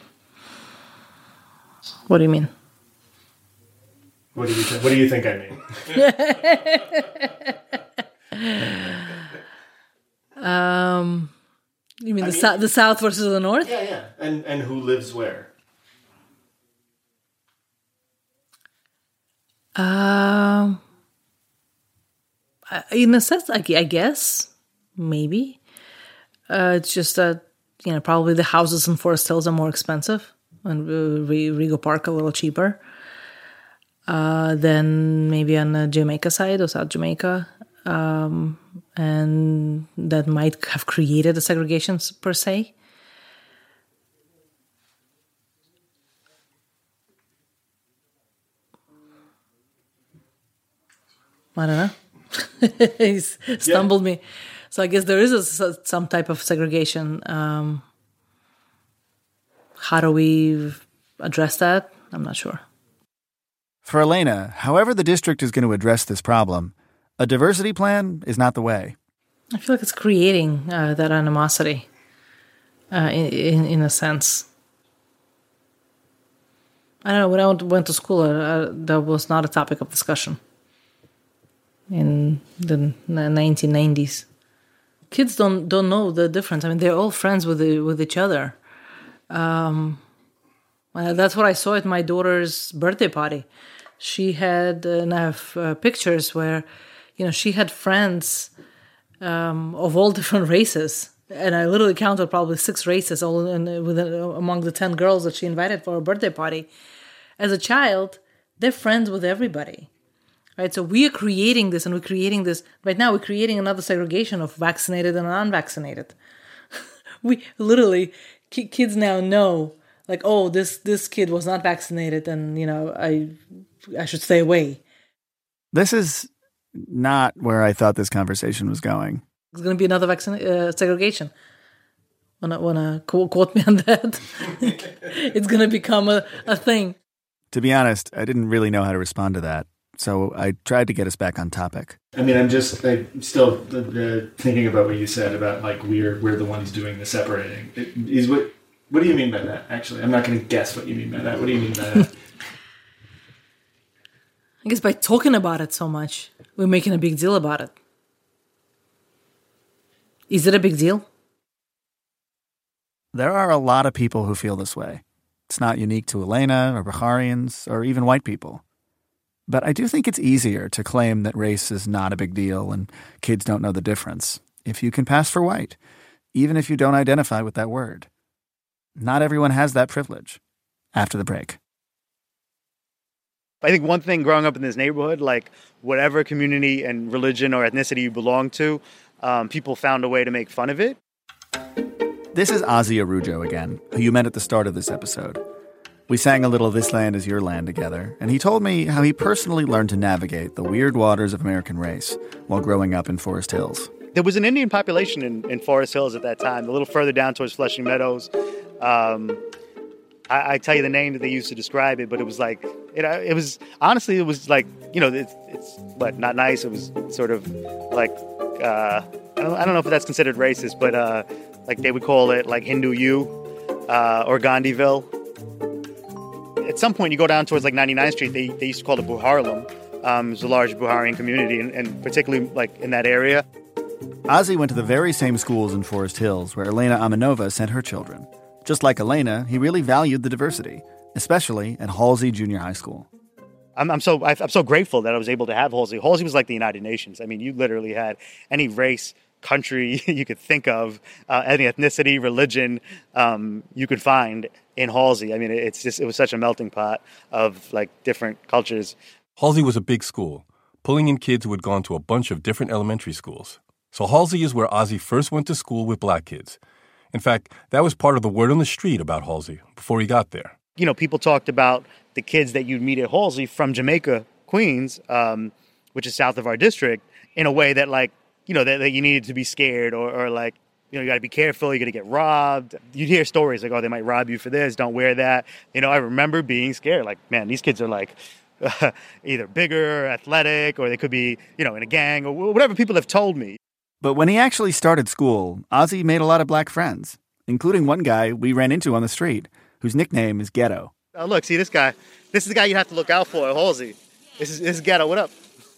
What do you mean? What do you, th- what do you think I mean? um, you mean I the, mean, so- the South versus the North? Yeah, yeah. And, and who lives where? Um, uh, in a sense, I, I guess, maybe. Uh, it's just that, you know, probably the houses in Forest Hills are more expensive and uh, Rego Park a little cheaper uh, than maybe on the Jamaica side or South Jamaica. Um, and that might have created a segregation per se. I don't know. He's stumbled yeah. me. So I guess there is a, some type of segregation. Um, how do we address that? I'm not sure. For Elena, however the district is going to address this problem, a diversity plan is not the way. I feel like it's creating uh, that animosity uh, in, in, in a sense. I don't know. When I went to school, uh, that was not a topic of discussion. In the nineteen nineties, kids don't don't know the difference. I mean, they're all friends with the, with each other. Um, well, that's what I saw at my daughter's birthday party. She had, uh, and I have uh, pictures where, you know, she had friends um, of all different races, and I literally counted probably six races all in, within, among the ten girls that she invited for her birthday party. As a child, they're friends with everybody. Right, so we are creating this, and we're creating this right now. We're creating another segregation of vaccinated and unvaccinated. We literally, ki- kids now know, like, oh, this this kid was not vaccinated, and you know, I I should stay away. This is not where I thought this conversation was going. It's going to be another vaccine uh, segregation. Wanna wanna quote me on that? It's going to become a, a thing. To be honest, I didn't really know how to respond to that, so I tried to get us back on topic. I mean, I'm just I'm still the, the, thinking about what you said about like we're we're the ones doing the separating. It, is what what do you mean by that? Actually, I'm not going to guess what you mean by that. What do you mean by that? I guess by talking about it so much, we're making a big deal about it. Is it a big deal? There are a lot of people who feel this way. It's not unique to Elena or Bukharians or even white people. But I do think it's easier to claim that race is not a big deal and kids don't know the difference if you can pass for white, even if you don't identify with that word. Not everyone has that privilege. After the break. I think one thing growing up in this neighborhood, like whatever community and religion or ethnicity you belong to, um, people found a way to make fun of it. This is Ozzy Arujo again, who you met at the start of this episode. We sang a little This Land Is Your Land together, and he told me how he personally learned to navigate the weird waters of American race while growing up in Forest Hills. There was an Indian population in, in Forest Hills at that time, a little further down towards Flushing Meadows. Um, I, I tell you the name that they used to describe it, but it was like, it, it was, honestly, it was like, you know, it's, it's what, not nice. It was sort of like, uh, I, don't, I don't know if that's considered racist, but uh, like they would call it like Hindu U uh, or Gandhiville. At some point, you go down towards like ninety-ninth Street, they, they used to call it Buharlam. Um, it's a large Buharian community, and, and particularly like in that area. Ozzy went to the very same schools in Forest Hills where Elena Amanova sent her children. Just like Elena, he really valued the diversity, especially at Halsey Junior High School. I'm, I'm so I'm so grateful that I was able to have Halsey. Halsey was like the United Nations. I mean, you literally had any race, country you could think of, uh, any ethnicity, religion um, you could find in Halsey. I mean, it's just it was such a melting pot of like different cultures. Halsey was a big school, pulling in kids who had gone to a bunch of different elementary schools. So Halsey is where Ozzy first went to school with black kids. In fact, that was part of the word on the street about Halsey before he got there. You know, people talked about the kids that you'd meet at Halsey from Jamaica, Queens, um, which is south of our district, in a way that, like, you know, that, that you needed to be scared or, or like, you know, you got to be careful, you're going to get robbed. You'd hear stories like, oh, they might rob you for this, don't wear that. You know, I remember being scared. Like, man, these kids are like uh, either bigger, athletic, or they could be, you know, in a gang or whatever people have told me. But when he actually started school, Ozzy made a lot of black friends, including one guy we ran into on the street, whose nickname is Ghetto. Oh, look, see this guy. This is the guy you have to look out for at Halsey. This is, this is Ghetto. What up?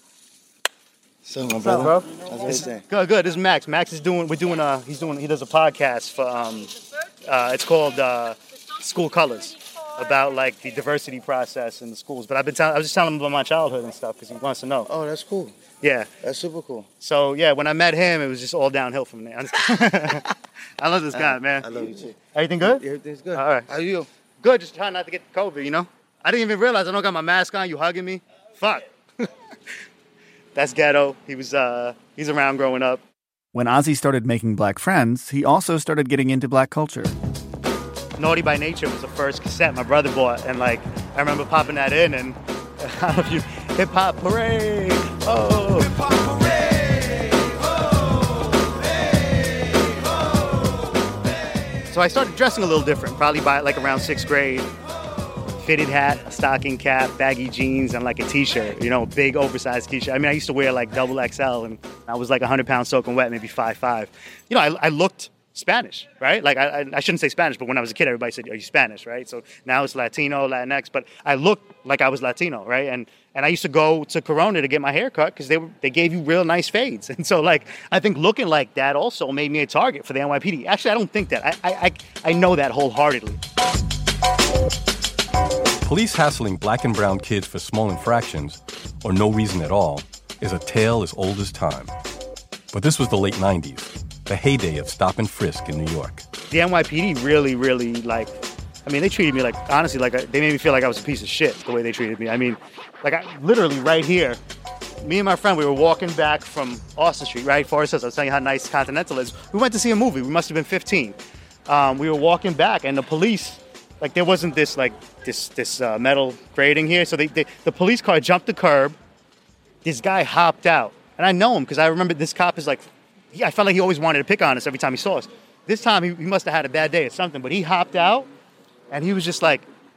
So, my What's brother? up, bro? How's everything? Good, good. This is Max. Max is doing, we're doing, uh, he's doing, he does a podcast for, um, uh, it's called uh, School Colors, about like the diversity process in the schools. But I've been telling, I was just telling him about my childhood and stuff because he wants to know. Oh, that's cool. Yeah. That's super cool. So, yeah, when I met him, it was just all downhill from there. I love this guy, Uh, man. I love you too. Everything good? Yeah, everything's good. All right. How are you? Good, just trying not to get COVID, you know? I didn't even realize I don't got my mask on. You hugging me? Fuck. That's Ghetto. He was, uh, he's around growing up. When Ozzy started making black friends, he also started getting into black culture. Naughty by Nature was the first cassette my brother bought, and like I remember popping that in, and I don't know if you hip hop parade, oh, hip hop parade, oh, hey, oh, hey. So I started dressing a little different, probably by like around sixth grade. Fitted hat, a stocking cap, baggy jeans, and like a t-shirt, you know, big oversized t-shirt. I mean, I used to wear like double X L, and I was like one hundred pounds soaking wet, maybe five five. You know, I, I looked Spanish, right? Like, I, I shouldn't say Spanish, but when I was a kid, everybody said, are you Spanish, right? So now it's Latino, Latinx, but I looked like I was Latino, right? And and I used to go to Corona to get my hair cut because they were, they gave you real nice fades. And so, like, I think looking like that also made me a target for the N Y P D. Actually, I don't think that. I I, I, I know that wholeheartedly. Police hassling black and brown kids for small infractions, or no reason at all, is a tale as old as time. But this was the late nineties, the heyday of stop and frisk in New York. The N Y P D really, really, like, I mean, they treated me like, honestly, like, a, they made me feel like I was a piece of shit, the way they treated me. I mean, like, I, literally right here, me and my friend, we were walking back from Austin Street, right? Forest Hills. I was telling you how nice Continental is. We went to see a movie. We must have been fifteen. Um, we were walking back, and the police, like, there wasn't this, like, this this uh, metal grating here. So they, they, the police car jumped the curb. This guy hopped out. And I know him because I remember this cop is like, he, I felt like he always wanted to pick on us every time he saw us. This time, he, he must have had a bad day or something. But he hopped out, and he was just like,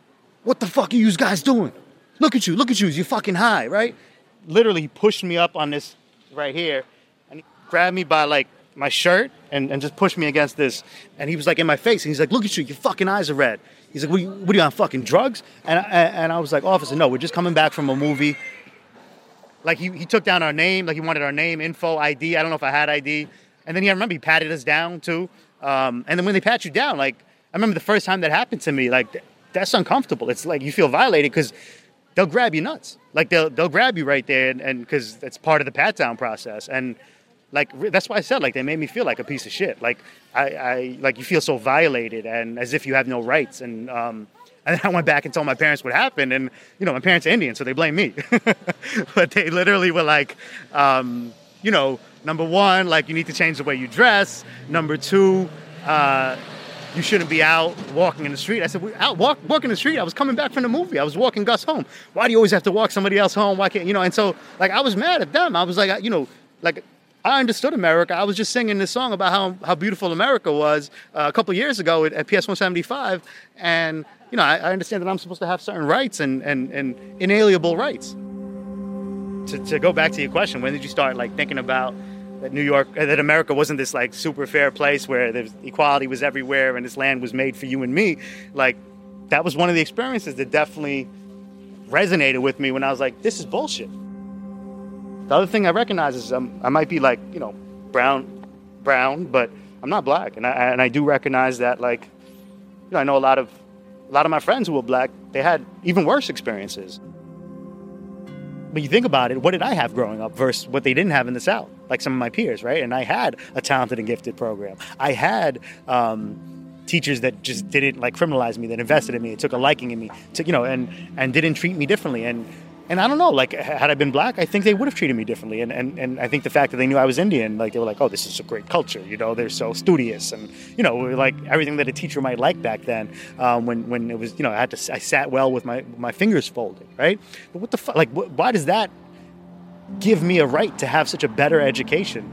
what the fuck are you guys doing? Look at you, look at you, you're fucking high, right? Literally pushed me up on this right here, and he grabbed me by like my shirt and, and just pushed me against this. And he was like in my face, and he's like, look at you, your fucking eyes are red. He's like, what are you, what are you on, fucking drugs? And I, and I was like, officer, no, we're just coming back from a movie. Like he, he took down our name, like he wanted our name, info, I D. I don't know if I had I D. And then he, I remember he patted us down too. Um, and then when they pat you down, like, I remember the first time that happened to me, like, th- that's uncomfortable. It's like you feel violated because they'll grab you nuts. Like, they'll they'll grab you right there, and because that's part of the pat-down process. And, like, re- that's why I said, like, they made me feel like a piece of shit. Like, I, I like, you feel so violated and as if you have no rights. And, um, and then I went back and told my parents what happened. And, you know, my parents are Indian, so they blame me. But they literally were like, um, you know, number one, like, you need to change the way you dress. Number two, uh, you shouldn't be out walking in the street. I said, we out walk, walking the street. I was coming back from the movie. I was walking Gus home. Why do you always have to walk somebody else home? Why can't, you know? And so, like, I was mad at them. I was like, you know, like, I understood America. I was just singing this song about how, how beautiful America was uh, a couple years ago at, at P S one seventy-five. And, you know, I, I understand that I'm supposed to have certain rights and, and, and inalienable rights. To, to go back to your question, when did you start, like, thinking about that New York, that America wasn't this like super fair place where there's equality was everywhere and this land was made for you and me? Like, that was one of the experiences that definitely resonated with me when I was like, this is bullshit. The other thing I recognize is um, I might be like, you know, brown, brown, but I'm not black. And I, and I do recognize that, like, you know, I know a lot of, a lot of my friends who were black, they had even worse experiences. But you think about it, what did I have growing up versus what they didn't have in the South, like some of my peers, right? And I had a talented and gifted program. I had um, teachers that just didn't like criminalize me, that invested in me, that took a liking in me, to, you know, and and didn't treat me differently. And and I don't know, like, had I been black, I think they would have treated me differently. And, and and I think the fact that they knew I was Indian, like, they were like, oh, this is a great culture, you know, they're so studious, and, you know, like everything that a teacher might like back then, um, when when it was, you know, I had to, I sat well with my my fingers folded, right? But what the fuck, like, wh- why does that give me a right to have such a better education?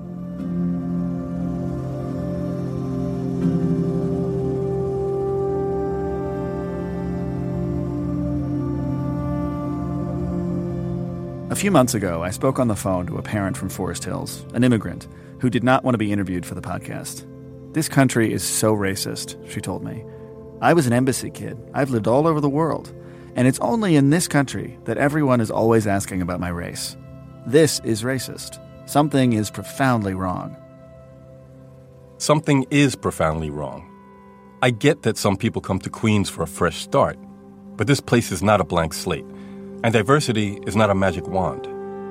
A few months ago, I spoke on the phone to a parent from Forest Hills, an immigrant, who did not want to be interviewed for the podcast. This country is so racist, she told me. I was an embassy kid. I've lived all over the world. And it's only in this country that everyone is always asking about my race. This is racist. Something is profoundly wrong. Something is profoundly wrong. I get that some people come to Queens for a fresh start, but this place is not a blank slate. And diversity is not a magic wand.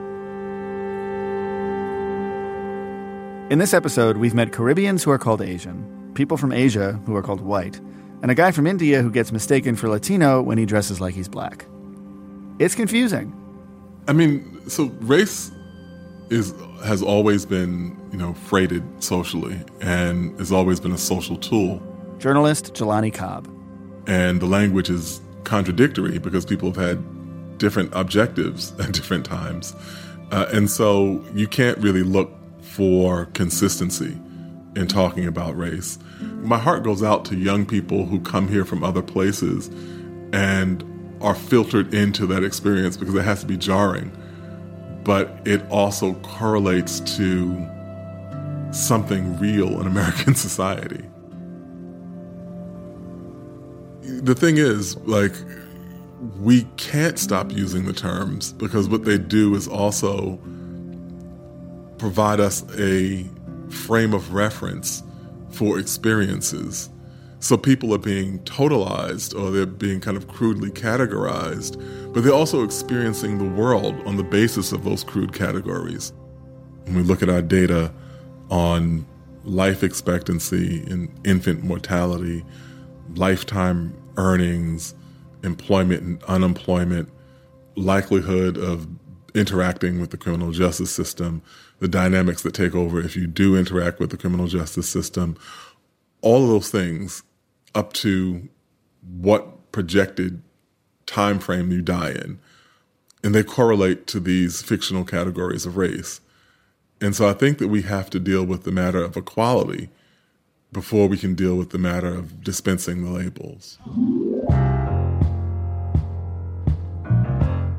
In this episode, we've met Caribbeans who are called Asian, people from Asia who are called white, and a guy from India who gets mistaken for Latino when he dresses like he's black. It's confusing. I mean, so race is has always been, you know, freighted socially and has always been a social tool. Journalist Jelani Cobb. And the language is contradictory because people have had different objectives at different times. Uh, and so you can't really look for consistency in talking about race. My heart goes out to young people who come here from other places and are filtered into that experience because it has to be jarring. But it also correlates to something real in American society. The thing is, like, we can't stop using the terms because what they do is also provide us a frame of reference for experiences. So people are being totalized or they're being kind of crudely categorized, but they're also experiencing the world on the basis of those crude categories. When we look at our data on life expectancy and infant mortality, lifetime earnings, employment and unemployment, likelihood of interacting with the criminal justice system, the dynamics that take over if you do interact with the criminal justice system, all of those things up to what projected time frame you die in. And they correlate to these fictional categories of race. And so I think that we have to deal with the matter of equality before we can deal with the matter of dispensing the labels.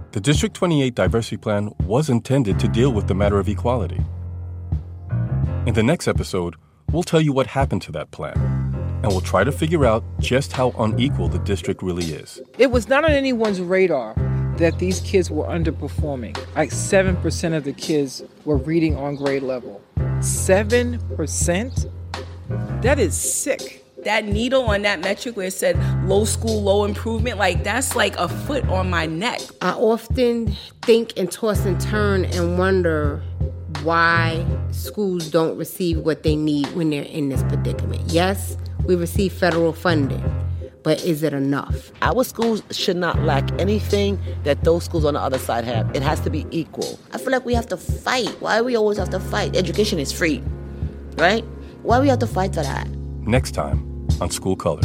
The District twenty-eight Diversity Plan was intended to deal with the matter of equality. In the next episode, we'll tell you what happened to that plan, and we'll try to figure out just how unequal the district really is. It was not on anyone's radar that these kids were underperforming. Like seven percent of the kids were reading on grade level. seven percent? That is sick. That needle on that metric where it said low school, low improvement, like that's like a foot on my neck. I often think and toss and turn and wonder why schools don't receive what they need when they're in this predicament. Yes, we receive federal funding, but is it enough? Our schools should not lack anything that those schools on the other side have. It has to be equal. I feel like we have to fight. Why do we always have to fight? Education is free, right? Why do we have to fight for that? Next time on School Colors.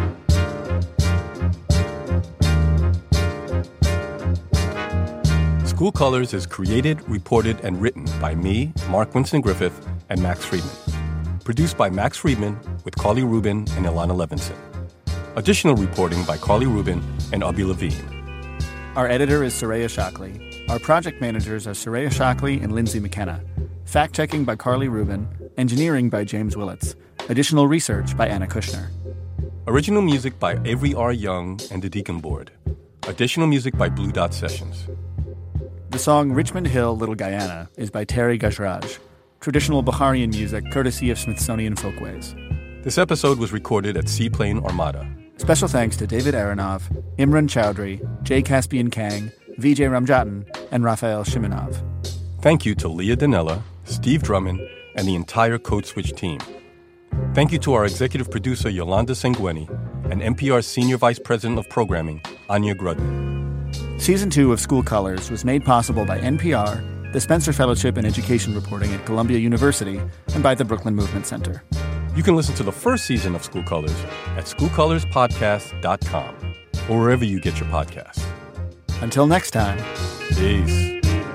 School Colors is created, reported, and written by me, Mark Winston Griffith, and Max Friedman. Produced by Max Friedman with Carly Rubin and Ilana Levinson. Additional reporting by Carly Rubin and Abby Levine. Our editor is Soraya Shockley. Our project managers are Soraya Shockley and Lindsay McKenna. Fact-checking by Carly Rubin. Engineering by James Willits. Additional research by Anna Kushner. Original music by Avery R. Young and the Deacon Board. Additional music by Blue Dot Sessions. The song Richmond Hill, Little Guyana is by Terry Gajraj. Traditional Baharian music courtesy of Smithsonian Folkways. This episode was recorded at Seaplane Armada. Special thanks to David Aronov, Imran Chowdhury, Jay Caspian Kang, Vijay Ramjatan, and Raphael Shimonov. Thank you to Leah Donnella, Steve Drummond, and the entire Code Switch team. Thank you to our executive producer, Yolanda Sanguini, and N P R's Senior Vice President of Programming, Anya Grudman. Season two of School Colors was made possible by N P R, the Spencer Fellowship in Education Reporting at Columbia University, and by the Brooklyn Movement Center. You can listen to the first season of School Colors at school colors podcast dot com or wherever you get your podcasts. Until next time. Peace.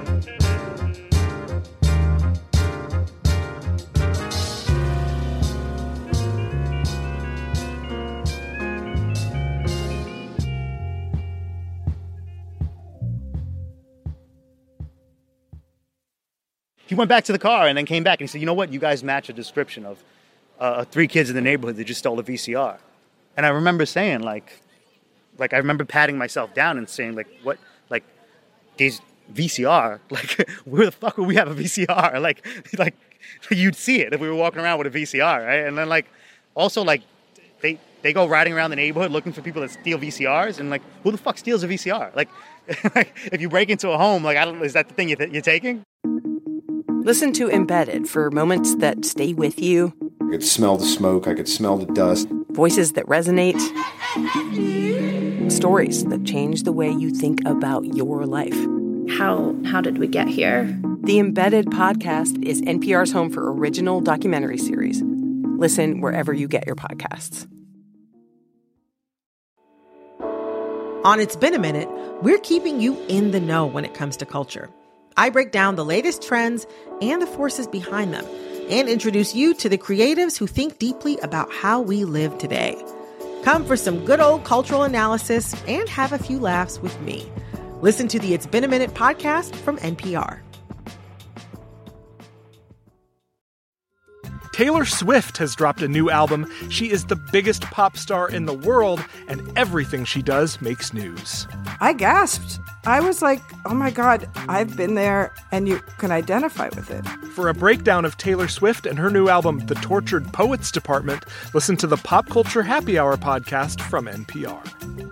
He went back to the car and then came back and he said, you know what? You guys match a description of uh, three kids in the neighborhood that just stole a V C R. And I remember saying, like, like I remember patting myself down and saying, like, what, like, these V C R? Like, where the fuck would we have a V C R? Like, like you'd see it if we were walking around with a V C R, right? And then, like, also, like, they they go riding around the neighborhood looking for people that steal V C Rs. And, like, who the fuck steals a V C R? Like, if you break into a home, like, I don't, is that the thing you're, you're taking? Listen to Embedded for moments that stay with you. I could smell the smoke. I could smell the dust. Voices that resonate. Stories that change the way you think about your life. How how did we get here? The Embedded podcast is N P R's home for original documentary series. Listen wherever you get your podcasts. On It's Been a Minute, we're keeping you in the know when it comes to culture. I break down the latest trends and the forces behind them and introduce you to the creatives who think deeply about how we live today. Come for some good old cultural analysis and have a few laughs with me. Listen to the It's Been a Minute podcast from N P R. Taylor Swift has dropped a new album. She is the biggest pop star in the world, and everything she does makes news. I gasped. I was like, oh my God, I've been there, and you can identify with it. For a breakdown of Taylor Swift and her new album, The Tortured Poets Department, listen to the Pop Culture Happy Hour podcast from N P R.